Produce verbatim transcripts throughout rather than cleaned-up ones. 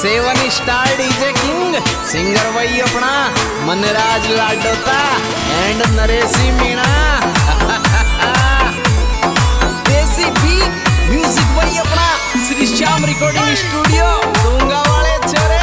सेवन star DJ king singer भाई अपना Manraj Ladota and Nareshi Meena desi beat music भाई अपना श्री श्याम रिकॉर्डिंग स्टूडियो दूंगा वाले छोरे।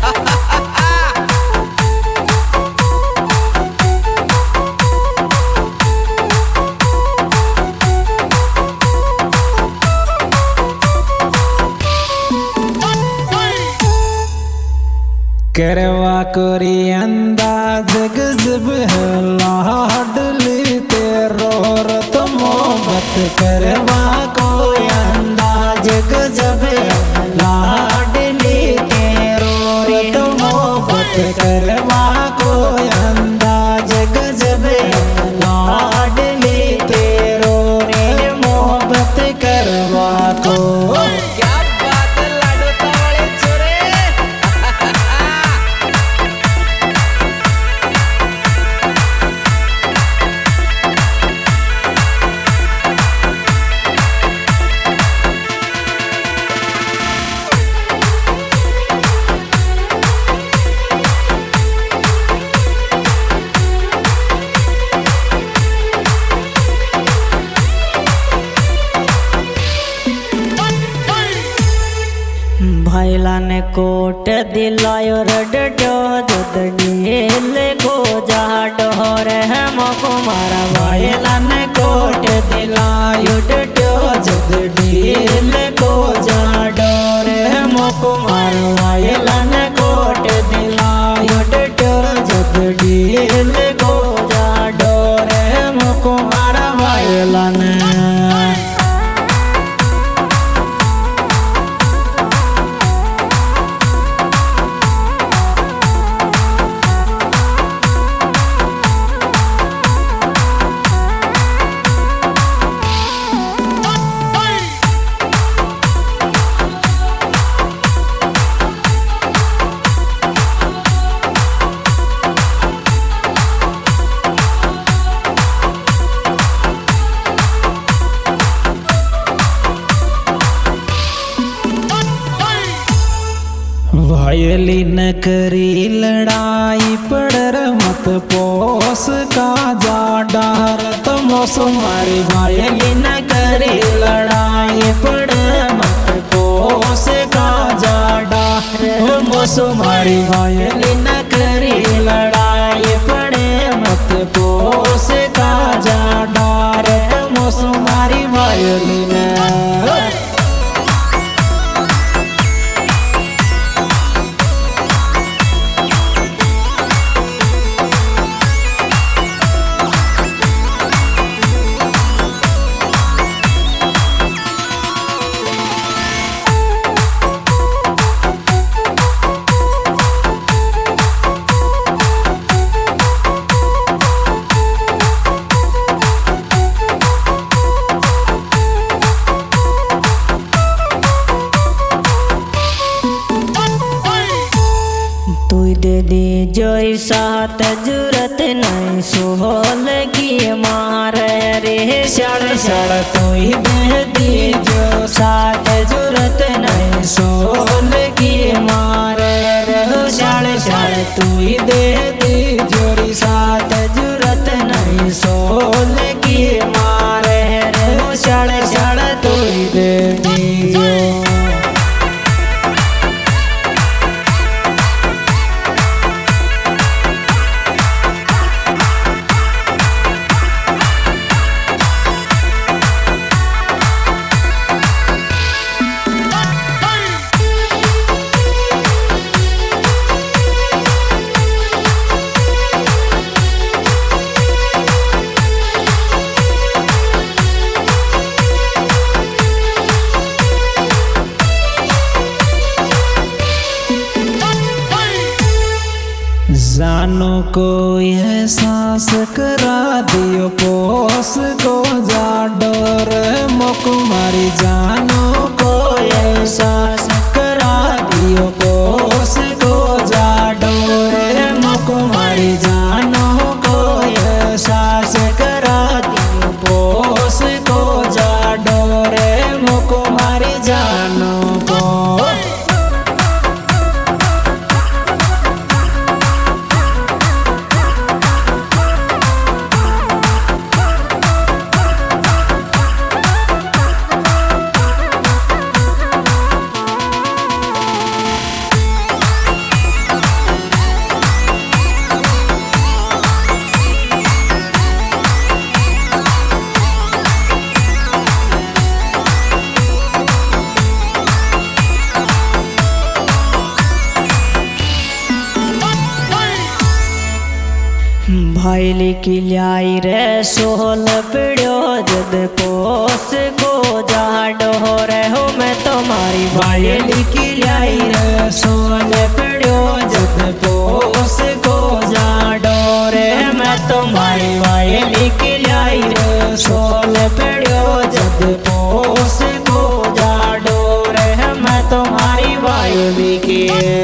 करवा कोरी अंदाज गजब है लाडली तेरो रत मोहब्बत करवा कोई अंदाज गजब है लाडली तेरो रत मोहब्बत करवा कोई अंदाज गजब है लाडली तेरो रे मोहब्बत करवा को। भाईला ने कोट दिलायो रडो जुदनील को जा डोर है कुमारा भाईला ने कोट दिलायो डो जुदनील को जा डोर है कुमारा भाईला ने कोट दिलायो डो जुदनील को जा डोर है कुमारा भाईला ने। भायली न करी लड़ाई पड़र मत पोस का जा डार तमोस मारी भायली न करी लड़ाई पड़र मत पोस का जा डार मोस मारी भायली न करी लड़ाई पड़े मत पोस का जा डार तमोस मारी भायली न। जोई सात जरूरत नहीं सोहल की मार रे सड़ सड़ तोई दे दी जो सात जरूरत नहीं सोहल की मार रे सड़ सड़ तोई दे दी जोरी सात जरूरत नहीं सोहल की मार रे सड़ सड़ तोई दे दी जो। जानो को एहसास करा दियो पोस को जा डोर मुकुमारी जानो को एहसास करा दियो पोस को जा डोर मुकुमारी जानो को एहसास करा दियो पोस को जा डोर मुकुमारी जानो को। भाईली की लाई रे सोहल पिड़ो जद पोस को जाडो हो रे हो मैं तुम्हारी भाईली की लाई रे सोहल पिड़ो जद पोस को जाडो रे मैं तुम्हारी भाईली की लाई रे सोहल पिड़ो जद पोस को जाडो रे मैं तुम्हारी भाईली की।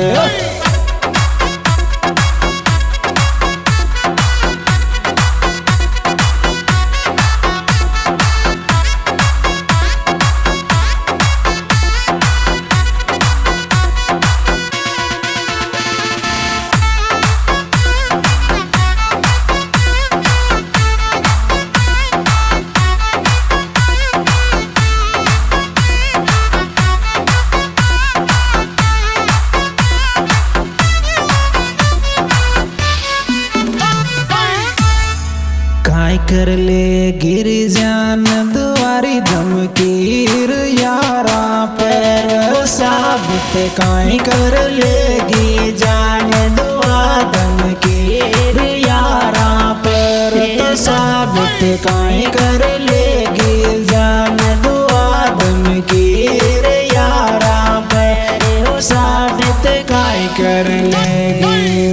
कर ले गिर जान दुआरी धमकीर यारा पैर साबित काई कर लेगी जान दुआ धमकीर यारा पैर तो साबित काई कर लेगी जान दुआ धमकीर यारा पैर साबित काई कर लेगी।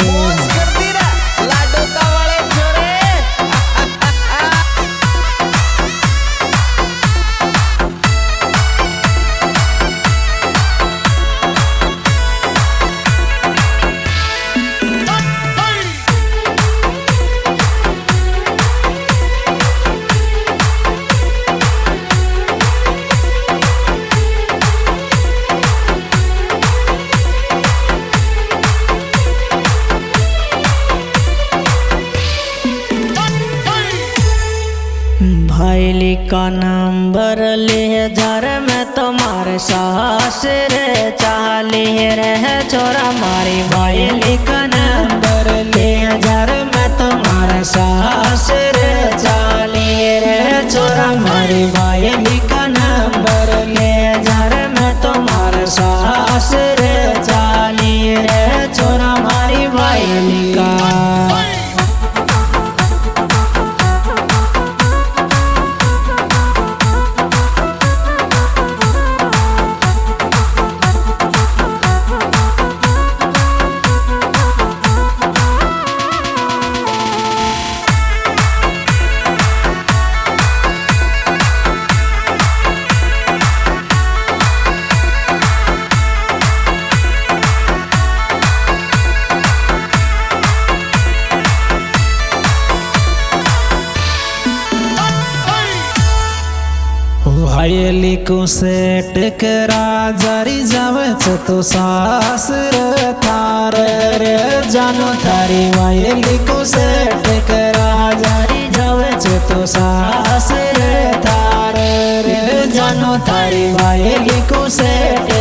भाईली का नंबर ले जार में तुम्हारे सास रे चाली रह छोरा मारी भाईली का नंबर ले जार में तुम्हारे सास रे चाली रह छोरा मारी भाईली का नंबर ले जार में तुम्हारे सास रे चाली रह छोरा मारी भाईली का। भाईली को सेट करा जारी जावच तो सास रे थार रे जानो थारी भाईली को सेट करा जारी जावच तो सास रे थार रे जानो थारी भाईली को सेट